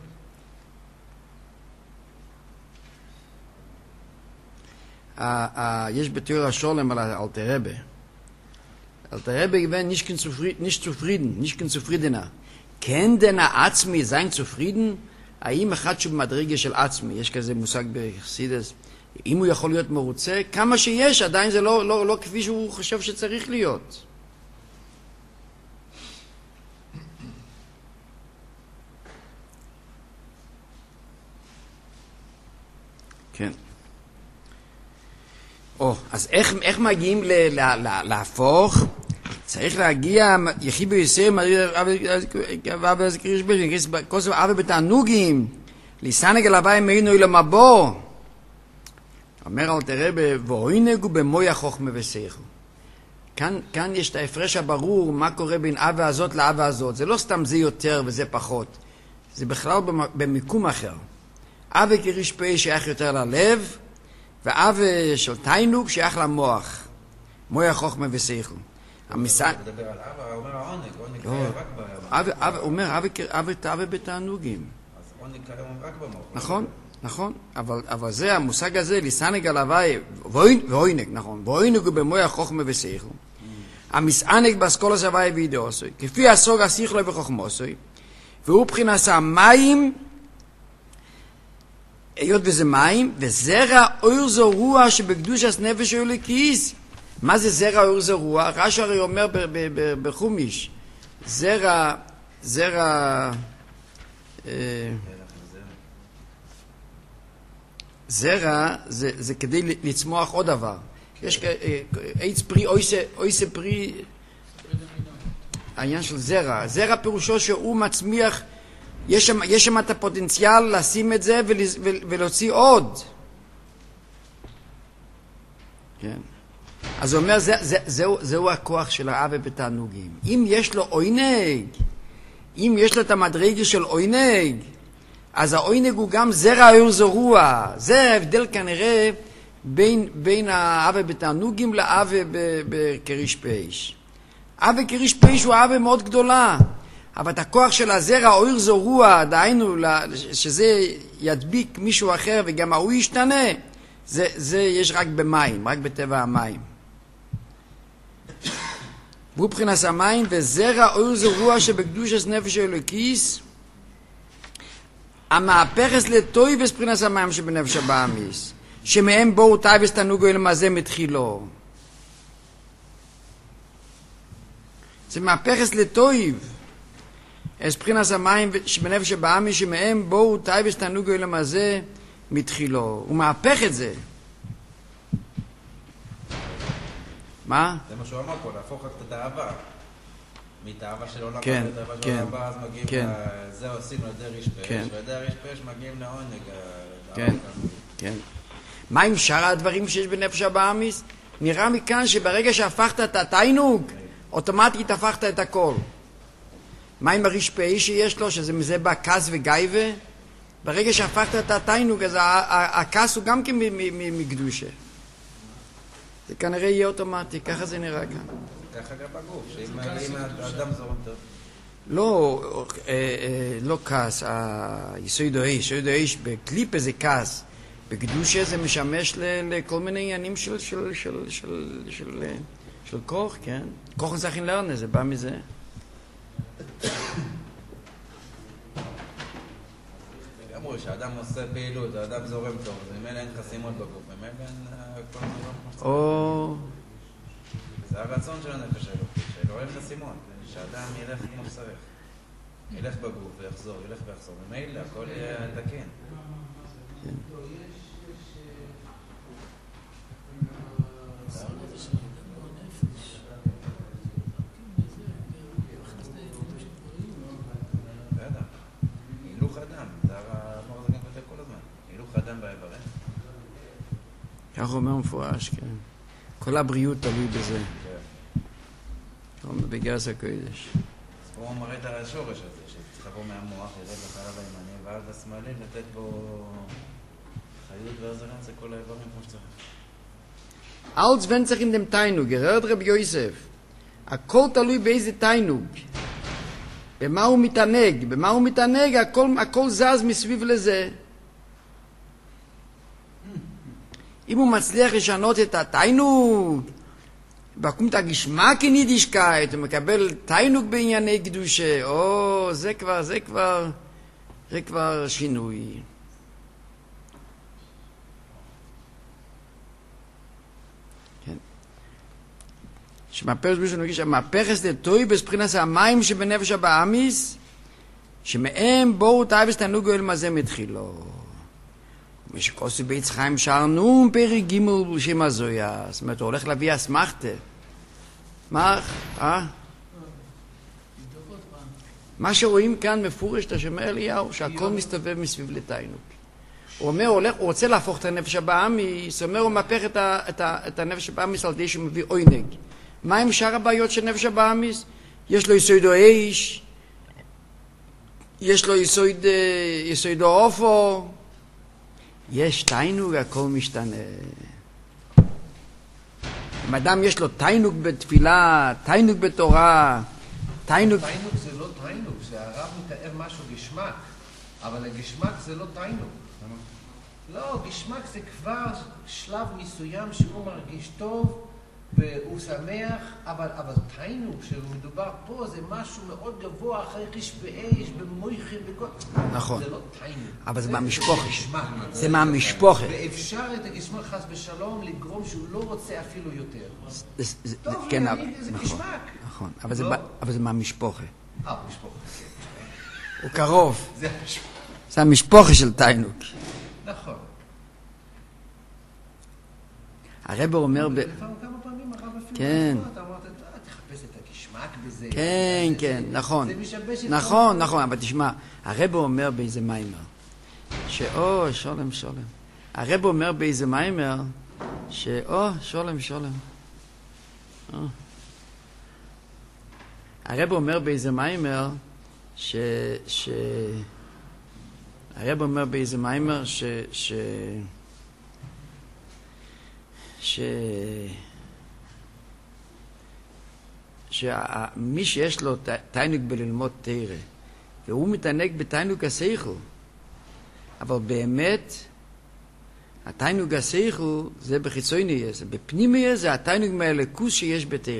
יש בתיאור השולם על אלתר רבי. אלתר רבי gewinnt nicht zufrieden, nicht zufriedener. כן דנה עצמי sein zufrieden? האם אחד שבמדרגה של עצמי, יש כזה מושג בחסידות, אם הוא יכול להיות מרוצה, כמה שיש, עדיין זה לא, לא, לא כפי שהוא חושב שצריך להיות. כן. או, אז איך, איך מגיעים ל, ל, ל, להפוך? צריך להגיע, יחי בישראל, כוסף אבי בתענוגים, ליסנג על הווי מיינו אל המבוא. אומר אלתר רבי, ואוינגו במוי החוכמה ושכל. כאן, כאן יש את ההפרש הברור, מה קורה בין אבי הזאת לאבי הזאת. זה לא סתם זה יותר וזה פחות. זה בכלל במיקום אחר. אבי כרשפי שייך יותר ללב, ואבי של תיינוג שייך למוח. מוי החוכמה ושכל. המסע... הוא מדבר על אבא, הוא אומר העונג, עונג קיים רק במוח. הוא אומר, אבי בתענוגים. אז עונג קיים רק במוח. נכון, נכון, אבל זה, המושג הזה, ליסנג על הווי, ואוינג, נכון, ואוינג הוא במוי החוכמה ושכל. המסענג באסכולוס הווי וידאוסוי, כפי הסוג השכלוי וחוכמוסוי, והוא בחינס המים, היות וזה מים, וזרע אור זו רוח שבקדוש הנפש הוא לכיס. מה זה זרע אור זו רוח? רש"י הרי אומר בחומיש, זרע, זרע, זרע זה, זה כדי לצמוח עוד דבר. יש עץ פרי, אויסה פרי, העניין של זרע. זרע פירושו שהוא מצמיח, יש שם, יש שם את הפוטנציאל לשים את זה ולהוציא עוד. כן. אז הוא אומר, זה, זה, זהו, זהו הכוח של האבי בתענוגים. אם יש לו עונג, אם יש לו את המדרגה של עונג, אז העונג הוא גם זרע אור זרוע. זה ההבדל כנראה בין, בין האבי בתענוגים לאבי בקריש פייש. אבי קריש פייש הוא אבי מאוד גדולה, אבל את הכוח של הזרע אור זרוע, דהיינו שזה ידביק מישהו אחר וגם הוא ישתנה, זה, זה יש רק במים, רק בטבע המים. והוא בחינס המים, וזרע אור זרוע שבקדושת נפש אלוקיס, המהפכס לטויבס בחינס המים שבנפש הבאמיס, שמהם בואו טייבס תענוגו אל מזה מתחילו. זה מהפכס לטויב, אז בחינס המים שבנפש הבאמיס, שמהם בואו טייבס תענוגו אל מזה מתחילו. הוא מהפך את זה. מה? זה מה שהוא אמר פה, להפוך את התאווה. מתאווה של עולם כן, הבא, תאווה של כן, עולם הבא, אז מגיעים כן. ל... זה עושים על ידי רשפש, כן. ועל ידי רשפש מגיעים לעונג. כן, כן. מה עם שאר הדברים שיש בנפש הבאמיס? נראה מכאן שברגע שהפכת את התיינוג, אוטומטית הפכת את הכל. מה עם הרשפי שיש לו, שזה מזה בא כס וגייבה? ברגע שהפכת את התיינוג, אז הכס הוא גם כן מקדושה. זה כנראה יהיה אוטומטי, ככה זה נראה כאן. ככה גם בגוף, שאם האדם זורם טוב. לא, לא כס, היסוד האיש, היסוד האיש בקליפה זה כס, בקדושה זה משמש לכל מיני עניינים של, של, של, של, של, של כוח, כן? כוח נצחים לרנה, זה בא מזה. אמרו שהאדם עושה פעילות, האדם זורם טוב, אז ממילא אין חסימות בגוף, ממילא אין כל זורם כמו שצריך. או... זה הרצון של הנפש האלוקית, שאלוהים אין חסימות, שהאדם ילך כמו שצריך. ילך בגוף ויחזור, ילך ויחזור, ממילא הכל יהיה תקין. כך אומר מפורש, כן. כל הבריאות תלוי בזה. בגרס הקודש. הוא מראה את השורש הזה, שצריך לבוא מהמוח, ירד לחלב הימני, ואז השמאלי לתת בו חיות ועזרן, זה כל האיברים כמו שצריך. Als wenn sich in dem Tainug, gehört Rabbi Yosef, הכל תלוי באיזה תיינוג. במה הוא מתענג, במה הוא מתענג, הכל, הכל זז מסביב לזה. אם הוא מצליח לשנות את התיינוג, בקום את הגשמק אין יידישקייט, הוא מקבל תיינוג בענייני קדושה, או, זה כבר, זה כבר, זה כבר שינוי. כן. שמהפרס בשביל נגיד שהמהפכס דתוי בספרינס המים שבנפש הבאמיס, שמהם בואו תאבס תענוג אל מזה מתחילו. משקוסי בית חיים שרנו פרק ג' שם הזויה. זאת אומרת, הוא הולך להביא אסמכתה. מה? אה? מה שרואים כאן מפורש, אתה שומע אליהו, שהכל מסתובב מסביב לתיינוג. הוא אומר, הוא, הולך, הוא רוצה להפוך את הנפש הבאמיס, הוא אומר, הוא מהפך את, ה, את, ה, את הנפש הבאמיס על די שהוא מביא עוינג. מה עם שאר הבעיות של נפש הבאמיס? יש לו יסוידו איש, יש לו יסויד, יסוידו אופו, יש תיינוג, הכל משתנה. אם אדם יש לו תיינוג בתפילה, תיינוג בתורה, תיינוג... תיינוג זה לא תיינוג, זה הרב מתאר משהו גשמק, אבל הגשמק זה לא תיינוג. לא, גשמק זה כבר שלב מסוים שהוא מרגיש טוב והוא שמח, אבל, אבל תיינוג שמדובר פה זה משהו מאוד גבוה, אחרי ריש באש, במויכים, בכל... נכון. זה לא תיינוג. אבל זה מהמשפחה. זה מהמשפחה. ואפשר את הגשמק חס בשלום לגרום שהוא לא רוצה אפילו יותר. טוב, כן, זה נכון, גשמק. נכון, אבל זה, אבל זה מהמשפחה. אה, משפחה, כן. הוא קרוב. זה המשפחה. זה המשפחה של תיינוג. נכון. הרב אומר ב... לפעמים כמה פעמים הרב אפילו... כן. אתה אמרת, תחפש את הגשמק בזה. כן, כן, נכון. זה משבש את... נכון, נכון, אבל תשמע, הרב אומר באיזה מיימר, שאו, שולם, שולם. הרב אומר באיזה מיימר, שאו, שולם, שולם. הרב אומר באיזה מיימר, ש... ש... הרב אומר באיזה מיימר, ש... ש... ש... שמי שיש לו תיינוג בללמוד תורה, והוא מתענג בתיינוג השכל, אבל באמת, התיינוג השכל זה בחיצוני, זה בפנימי, זה התיינוג מהלכוס שיש בתורה.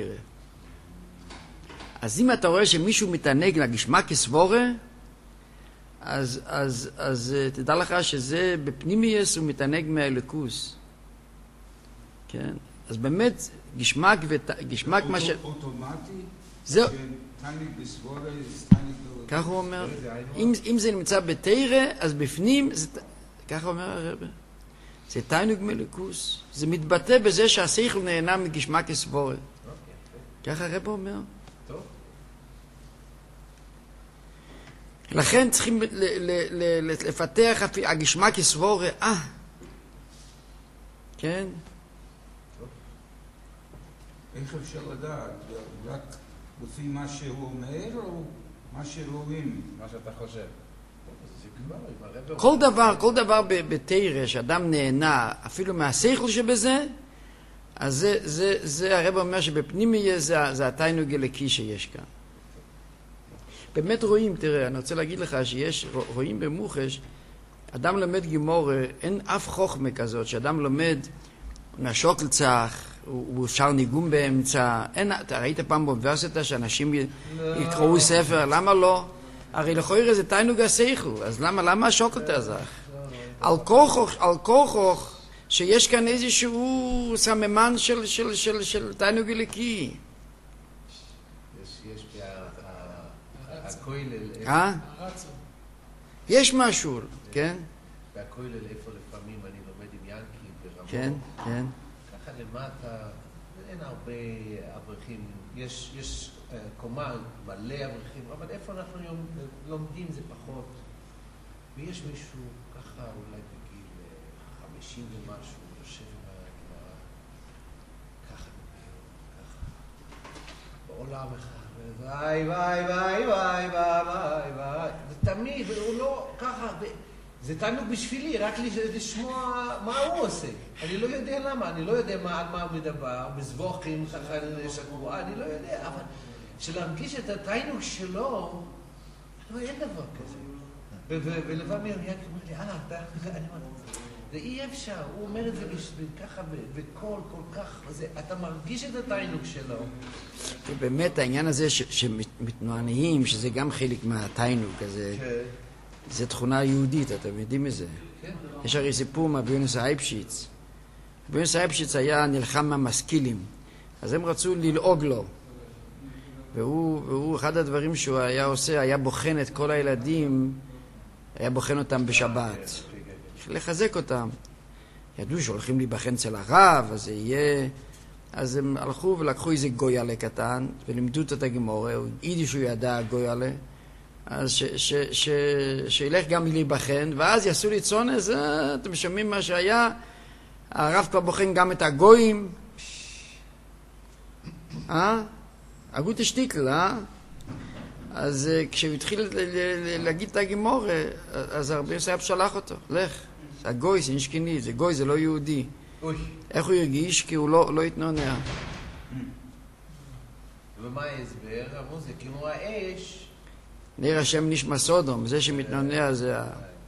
אז אם אתה רואה שמישהו מתענג לגשמק כסבורה, אז, אז, אז תדע לך שזה בפנימי הוא מתענג מהלכוס. כן? אז באמת, גשמק וגשמק מה ש... אוטומטי? זהו. שתיינוג בסבורה, תיינוג... כך הוא אומר. אם, אם זה נמצא בתורה, אז בפנים, זה... ככה אומר הרב. זה תיינוג מלכוס. זה מתבטא בזה שהשכל נהנה מגשמק סבורה. ככה הרב אומר. טוב. לכן צריכים ל- ל- ל- לפתח הגשמק סבורה. אה. כן? איך אפשר לדעת? רק לפי מה שהוא אומר או מה שרואים? מה שאתה חושב. כל דבר, כל דבר בתורה שאדם נהנה אפילו מהשכל שבזה, אז זה, זה, זה הרב אומר שבפנימי זה, זה התיינוג אלוקי שיש כאן. באמת רואים, תראה, אני רוצה להגיד לך שיש, רואים במוחש, אדם לומד גימורה, אין אף חוכמה כזאת, שאדם לומד נשוק לצח, הוא שר ניגום באמצע, אין, אתה ראית פעם באוניברסיטה שאנשים יקראו ספר, למה לא? הרי לכאורה זה תיינוג השכל, אז למה, למה השוקולד הזך? על כוחו, על כוחו, שיש כאן איזשהו סממן של, של, של, של תיינוג אלוקי. יש הכולל... אה? יש משהו, כן? והכולל איפה לפעמים אני לומד עם ינקי ברמות. כן, כן. ככה למטה, אין הרבה אברכים. יש, יש uh, קומה מלא אברכים, אבל איפה אנחנו יום, לומדים זה פחות. ויש מישהו ככה אולי בגיל חמישים ומשהו, יושב עם הגמרא, ככה, ככה, בעולם אחד. וואי, וואי, וואי, וואי, וואי, וואי, וואי. ותמיד, והוא לא ככה, זה תענוג בשבילי, רק לשמוע מה הוא עושה. אני לא יודע למה, אני לא יודע מה, על מה הוא מדבר, מזבוכים, שקוע, אני לא יודע, אבל שלהרגיש את התענוג שלו, לא, אין דבר כזה. ולבד מי היה אומר לי, אה, אתה, אני אומר, זה אי אפשר, הוא אומר את זה ככה, בקול, כל כך, אתה מרגיש את התענוג שלו. באמת העניין הזה שמתנועניים, שזה גם חלק מהתענוג הזה, זה תכונה יהודית, אתם יודעים מזה. יש הרי סיפור מהביונס האייפשיץ. הביונס האייפשיץ היה נלחם מהמשכילים, אז הם רצו ללעוג לו. והוא, והוא, אחד הדברים שהוא היה עושה, היה בוחן את כל הילדים, היה בוחן אותם בשבת. לחזק אותם. ידעו שהולכים להיבחן אצל הרב, אז זה יהיה... אז הם הלכו ולקחו איזה גויאלה קטן, ולימדו את הגמורה, יידיש שהוא ידע גויאלה, אז ש, ש, ש, שילך גם להיבחן, ואז יעשו לי צונס, אה, אתם שומעים מה שהיה, הרב כבר בוחן גם את הגויים, אה? אגות השתיקל, אה? אז כשהוא התחיל להגיד את הגמור, אז הרבה יוסף שלח אותו, לך, זה הגוי, זה נשכני, זה גוי, זה לא יהודי. איך הוא הרגיש? כי הוא לא התנונע. ומה ההסבר? אמרו זה כמו האש. נראה השם נשמע סודום, זה שמתנונע זה ה...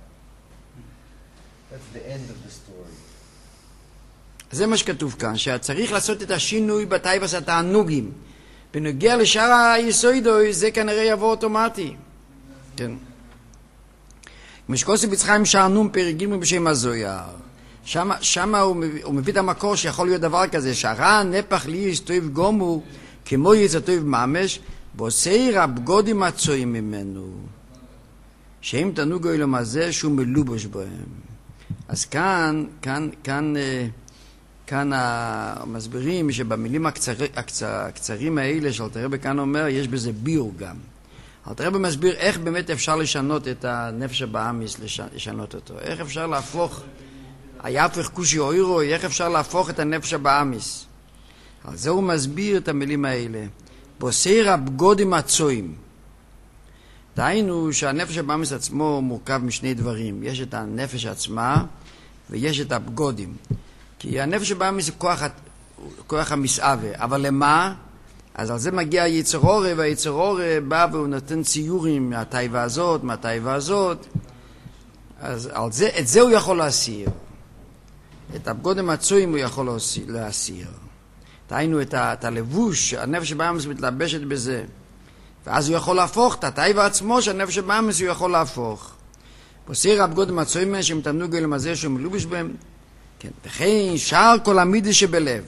That's the end of the story. זה מה שכתוב כאן, שצריך לעשות את השינוי בטייבס התענוגים. בנוגע לשאר היסודוי, זה כנראה יבוא אוטומטי. כן. משקוסי בצחיים שענום פרגילים בשם הזויר. שם, שם הוא, מביא, הוא מביא את המקור שיכול להיות דבר כזה, שהרע נפח לי יסטויב גומו, כמו יצטויב ממש, בוסיר הבגודים הצויים ממנו. שהם תנוגו אילום הזה שהוא מלובוש בהם. אז כאן, כאן, כאן, כאן המסבירים שבמילים הקצר, הקצר, הקצרים האלה שאלתר רבי כאן אומר, יש בזה ביור גם. אלתר רבי מסביר איך באמת אפשר לשנות את הנפש הבאמיס, לשנות אותו. איך אפשר להפוך, היפך כושי אוירוי, איך אפשר להפוך את הנפש הבאמיס. על זה הוא מסביר את המילים האלה. בוסר הבגודים הצויים. דהיינו שהנפש הבאמיס עצמו מורכב משני דברים. יש את הנפש עצמה ויש את הבגודים. כי הנפש הבאמיס זה כוח, כוח המסעווה. אבל למה? אז על זה מגיע היצרורי, והיצרורי בא והוא נותן ציורים מהטייבה הזאת, מהטייבה הזאת. אז על זה, את זה הוא יכול להסיר. את הבגודים הצויים הוא יכול להסיר. דהיינו את, ה, את הלבוש, הנפש הבאמיס מתלבשת בזה. ואז הוא יכול להפוך את הטייבה עצמו, שהנפש הבאמיס הוא יכול להפוך. בוסר הבגודים הצויים שהם תמנו גלם הזה שהוא מלובש בהם. כן, וכן שאר כל המידה שבלב.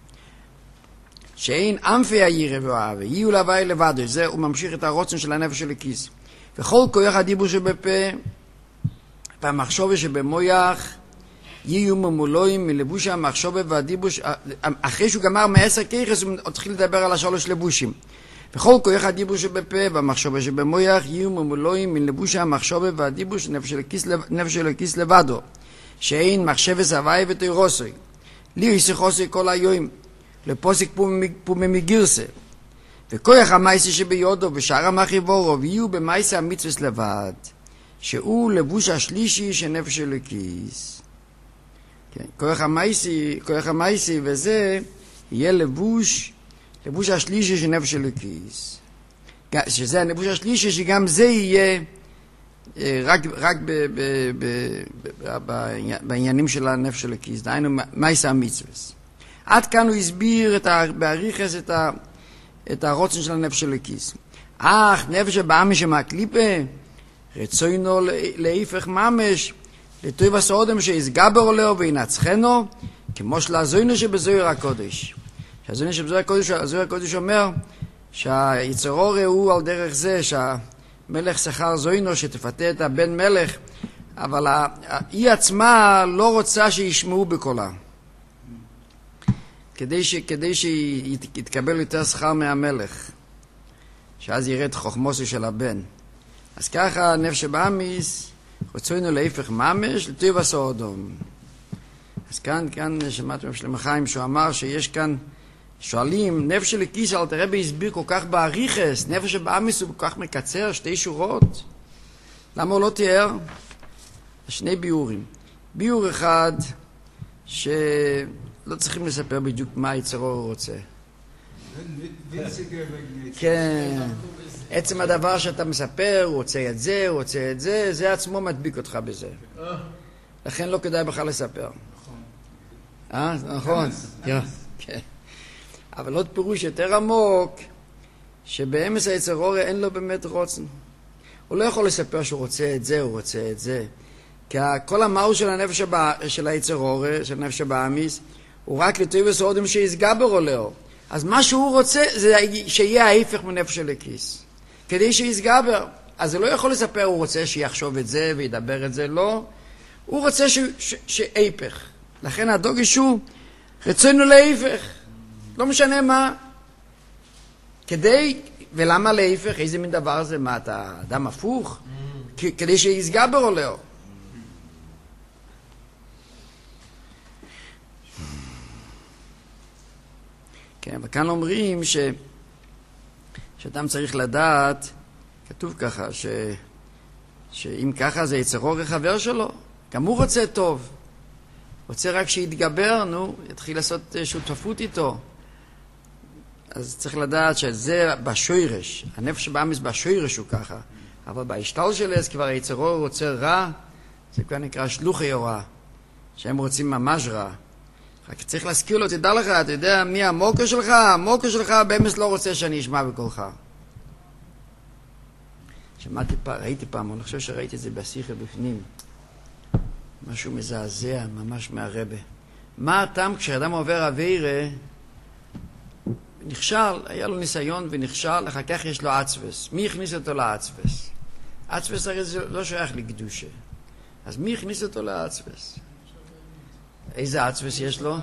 שאין אמפי הירא ואוהב, יהיו להווי לבדו, זה הוא ממשיך את הרוצן של הנפש של הכיס. וכל כוח הדיבור שבפה, והמחשבה שבמויח, יהיו ממולואים מלבוש המחשבה והדיבור, אחרי שהוא גמר מעשר כיחס, הוא התחיל לדבר על השלוש לבושים. וכל כוח הדיבור שבפה, והמחשבה שבמויח, יהיו ממולואים מלבוש המחשבה והדיבור של נפש של הכיס לבדו. שאין מחשבה סבי ותירוסוי. לי יסיחוסוי כל היום. לפוסק פומי מגירסה. וכוח המייסי שביודו ושאר המחיבורו ויהיו במייסי המצווס לבד, שהוא לבוש השלישי של נפש אלוקיס. כן, כוח המייסי, כוח המייסי וזה יהיה לבוש, לבוש השלישי של נפש אלוקיס. שזה הלבוש השלישי שגם זה יהיה רק, רק ב, ב, ב, ב, ב, בעניינים של הנפש אלוקיס, דהיינו מייסי המצווס. עד כאן הוא הסביר את ה... בעריכס את, ה... את הרוצן של הנפש של הכיס. אך נפש הבאמש שמהקליפה, רצוינו להיפך ממש, לטוב הסעודם שיסגבר עולהו וינצחנו, כמו שלזוינו שבזויר הקודש. שהזוינו שבזויר הקודש, הזויר הקודש אומר שהיצרור הוא על דרך זה שהמלך שכר זוינו שתפתה את הבן מלך, אבל היא עצמה לא רוצה שישמעו בקולה. כדי, ש, כדי שיתקבל יותר שכר מהמלך, שאז ירד חוכמוסו של הבן. אז ככה נפש הבאמיס רצוינו להיפך ממש לטוב הסעודום. אז כאן, כאן שמעתם שלמה חיים שהוא אמר שיש כאן, שואלים, נפש אלוקיס, אלתר רבי הסביר כל כך בעריכס, נפש הבאמיס הוא כל כך מקצר, שתי שורות. למה הוא לא תיאר? שני ביורים. ביור אחד, שלא צריכים לספר בדיוק מה היצר אור רוצה. כן. עצם הדבר שאתה מספר, הוא רוצה את זה, הוא רוצה את זה, זה עצמו מדביק אותך בזה. לכן לא כדאי בכלל לספר. אה? נכון. כן. אבל עוד פירוש יותר עמוק, שבאמס היצר אור אין לו באמת רוצן. הוא לא יכול לספר שהוא רוצה את זה, הוא רוצה את זה. כי כל המהות של הנפש של היצר אור, של הנפש הבאמיס, הוא רק לטוב וסעודים שיסגבר עולהו. אז מה שהוא רוצה זה שיהיה ההפך מנפש של הכיס. כדי שיסגבר. אז הוא לא יכול לספר, הוא רוצה שיחשוב את זה וידבר את זה, לא. הוא רוצה שהפך. לכן הדוגש הוא רצינו להפך. לא משנה מה. כדי, ולמה להפך? איזה מין דבר זה? מה, אתה אדם הפוך? כדי שיסגבר עולהו. כן, אבל כאן אומרים ש... שאדם צריך לדעת, כתוב ככה, ש... שאם ככה זה יצר אור חבר שלו, גם הוא רוצה טוב. רוצה רק שיתגבר, נו, יתחיל לעשות שותפות איתו. אז צריך לדעת שזה בשוירש, הנפש באמיס בשוירש הוא ככה. אבל בהשתל שלס כבר היצר אור רוצה רע, זה כבר נקרא שלוחי רע, שהם רוצים ממש רע. רק צריך להזכיר לו, תדע לך, אתה יודע מי המוקר שלך? המוקר שלך באמס לא רוצה שאני אשמע בקולך. שמעתי פעם, ראיתי פעם, אני חושב שראיתי את זה בשיחה בפנים. משהו מזעזע, ממש מהרבה. מה הטעם כשאדם עובר עבירה, נכשל, היה לו ניסיון ונכשל, אחר כך יש לו עצבס. מי הכניס אותו לעצבס? עצבס הרי זה לא שייך לקדושה. אז מי הכניס אותו לעצבס? איזה עצבס יש לו?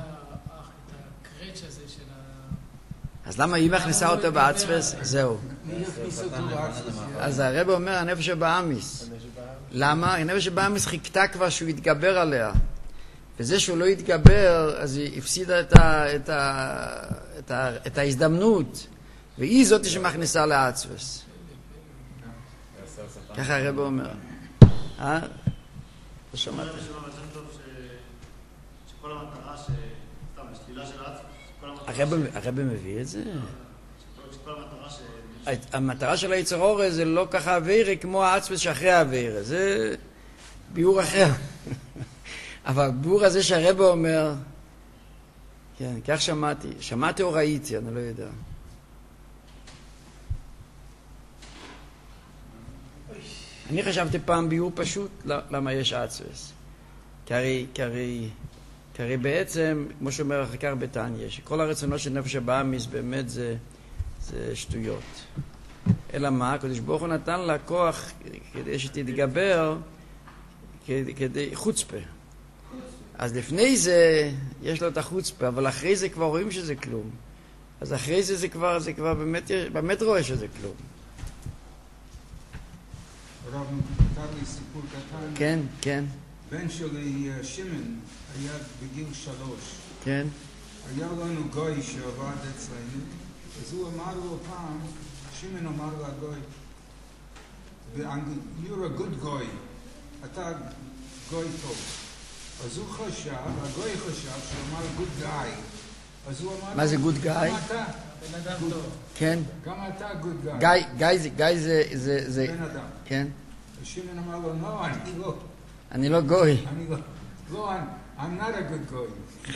אז למה היא מכניסה אותו בעצבס? זהו. אז הרב אומר, הנפש הבאמיס. למה? הנפש הבאמיס חיכתה כבר שהוא יתגבר עליה. וזה שהוא לא יתגבר, אז היא הפסידה את, ה, את, ה, את, ה, את ההזדמנות. והיא זאת שמכניסה לעצבס. ככה הרב אומר. אה? לא שמעתי. כל המטרה ש... סתם, השלילה של העצמס. הרב מביא את זה? כל המטרה ש... המטרה של היצר אור זה לא ככה עבירה כמו העצמס שאחרי העבירה. זה ביור אחר. אבל הביור הזה שהרב אומר, כן, כך שמעתי. שמעתי או ראיתי, אני לא יודע. אני חשבתי פעם ביור פשוט למה יש עצמס. כי הרי, כי הרי, כי הרי בעצם, כמו שאומר אחר כך בתניא, שכל הרצונות של נפש הבאמיס באמת זה, זה שטויות. אלא מה? הקדוש ברוך הוא נתן לה כוח כדי שתתגבר, כדי, כדי חוצפה. אז לפני זה יש לו את החוצפה, אבל אחרי זה כבר רואים שזה כלום. אז אחרי זה זה כבר, זה כבר באמת, באמת רואה שזה כלום. הרב, נתן לי סיפור קטן. כן, כן. בן שלי, שמן, היה בגיל שלוש. כן. היה לנו גוי שעבד אצלנו, אז הוא אמר לו פעם, שמן אמר לגוי, you're a good guy, אתה גוי טוב. אז הוא חשב, הגוי חשב שהוא אמר good guy. אז הוא אמר, מה זה good guy? גם אתה. בן אדם טוב. כן. גם אתה good guy. גיא, גיא זה, גיא זה, זה, זה... בן אדם. כן. שמן אמר לו, no, אני לא. אני לא גוי. אני לא. לא, I'm, I'm not a good guy.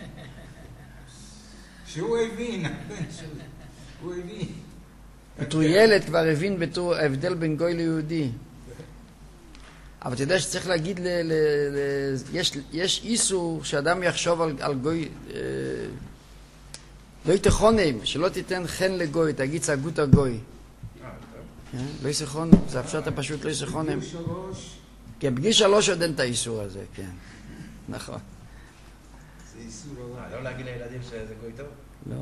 שהוא הבין, הבן שלי. הוא הבין. בתור ילד כבר הבין בתור ההבדל בין גוי ליהודי. אבל אתה יודע שצריך להגיד, ל, ל, ל, יש, יש איסור שאדם יחשוב על, על גוי, אה, לא יתכונם, שלא תיתן חן לגוי, תגיד צגות הגוי. אה, לא יסכון, זה הפשט הפשוט לא יסכונם. בגיל שלוש. כן, בגיל שלוש עוד אין את האיסור הזה, כן. נכון. זה איסור עליי. לא להגיד לילדים שזה גוי טוב? לא.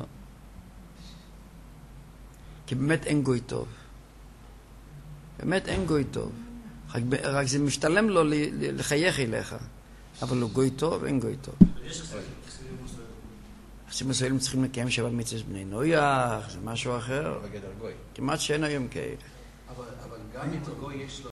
כי באמת אין גוי טוב. באמת אין גוי טוב. רק, רק זה משתלם לו לחייך אליך. אבל הוא גוי טוב, אין גוי טוב. יש חסידים מוסלמים. חסידים מוסלמים צריכים לקיים שבע מצוות בני נויח, זה משהו אחר. בגדר גוי. כמעט שאין היום כאלה. אבל גם אם הגוי יש לו